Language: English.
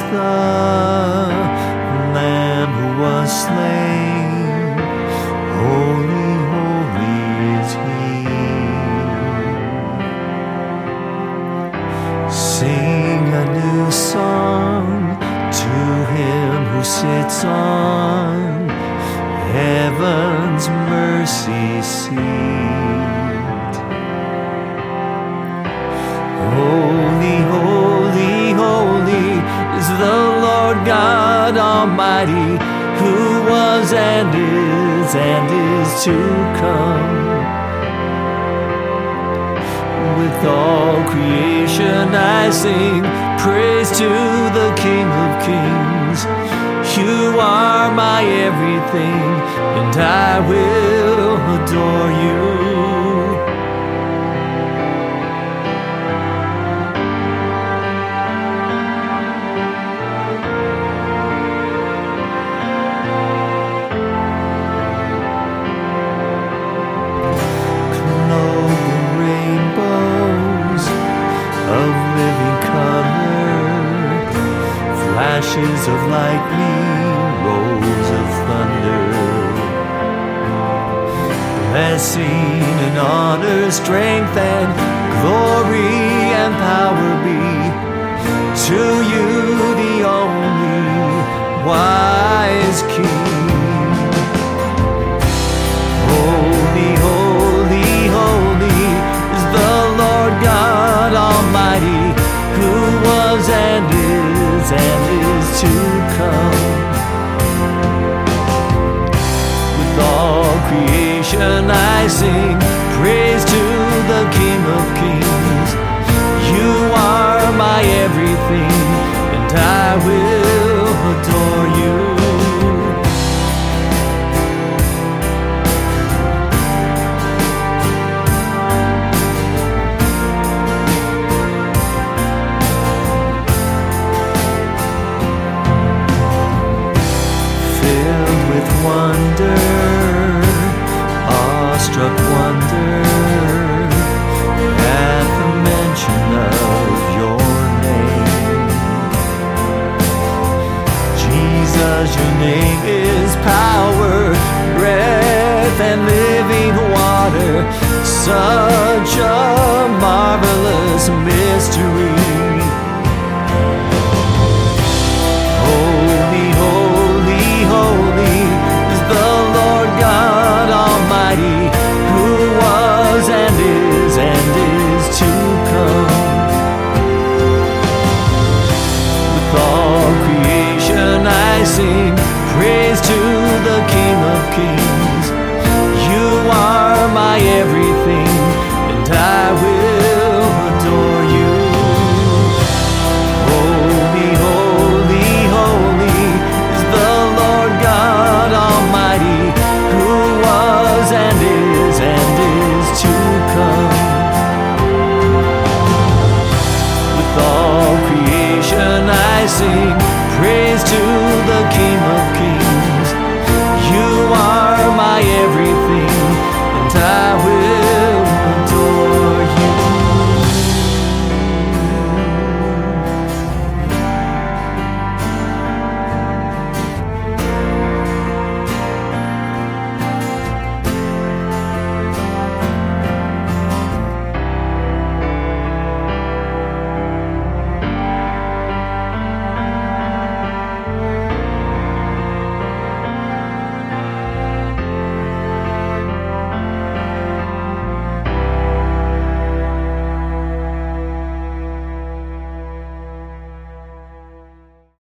the Lamb who was slain. Holy, holy is He. Sing a new song to Him who sits on heaven's mercy seat. Holy, holy, holy is the Lord God Almighty, who was and is to come. With all creation I sing praise to the King of Kings. You are my everything, and I will adore you. Clothed in rainbows of living color, flashes of lightning, rolls of thunder. Blessing and honor, strength and glory and power be to you, the only wise King. Holy, holy, holy is the Lord God Almighty, who was and is to come. With all creation I sing praise to the King of Kings. You are my everything, and I will adore you. Wonder, awestruck wonder, at the mention of your name. Jesus, your name is power, breath and living water, such a marvelous mystery. Holy, holy, holy is the Lord God Almighty, who was and is to come. With all creation I sing praise to the King of Kings. You are my everything, and I will adore you. Holy, holy, holy is the Lord God Almighty, who was and is to come. With all creation I sing praise to